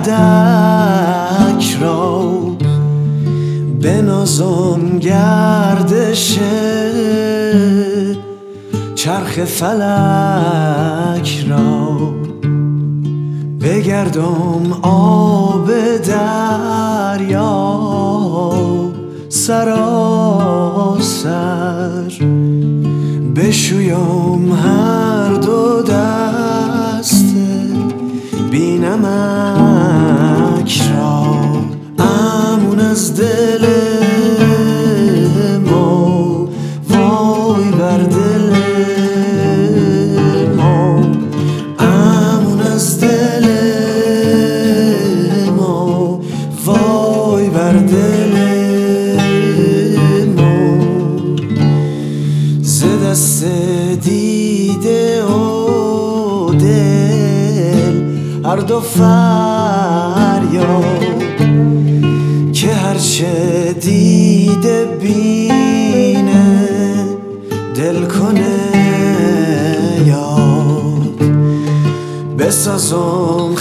فلک را بنازم گردش چرخ فلک را، بگردم آب دریا سراسر، بشویم هر دو دسته بینمک را. امون از دل ما، وای بر دل ما، امون از دل ما، وای بر دل ما. ز دست دیده و دل هر دو فریاد، که هرچه دیده بینه دل کنه یاد. بسازم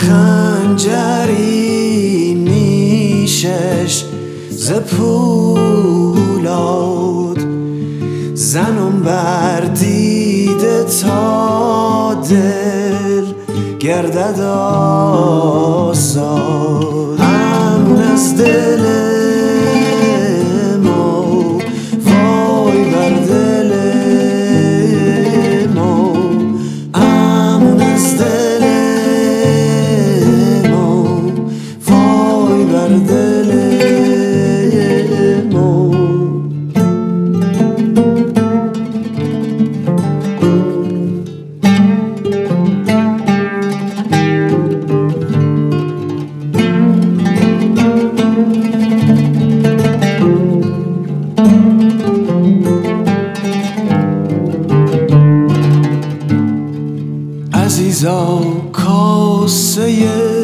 خنجری نیشش ز پولاد، زنم بر دیده تا دل گردد آزاد. امون از دل ما، وای بر دل ما، امون از دل ما، وای بر دل ما. عزیزا کاسه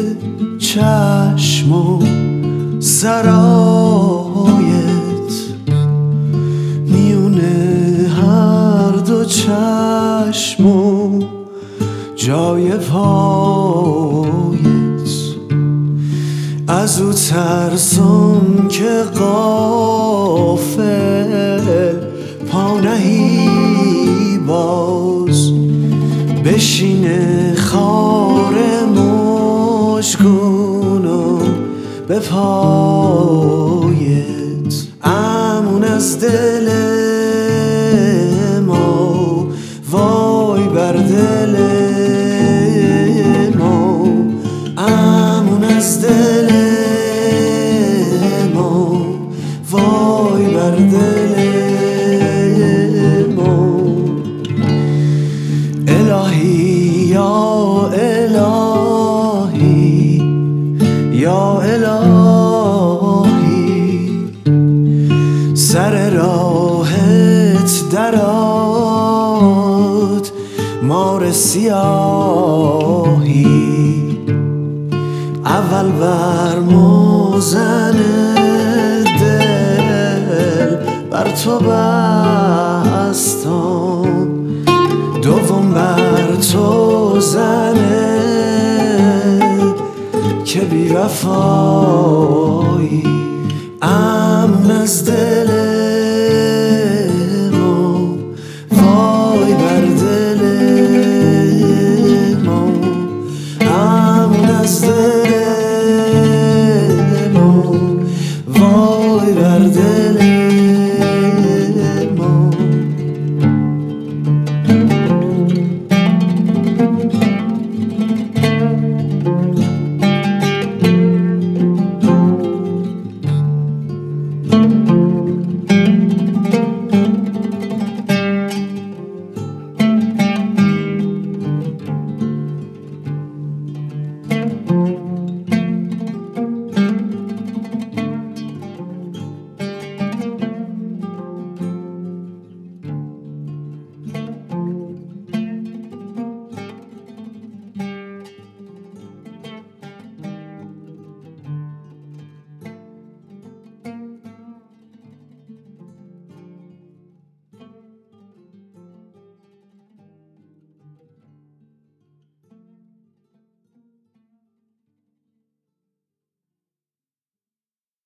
چشم و سرایت، میونه هر دو چشم و جای پایت. از او ترسم که غافل پا نهی باز، بشینه خار مشکونم به پایت. امون از دل ما، وای بر دل ما، امون از دل ما، وای بر دل ما. الهی یا الهی یا الهی، سر راهت درات مار سیاهی. اول بر موزن دل بر تو بستم، دوم بر تو زنه که بی وفایی. امون از دل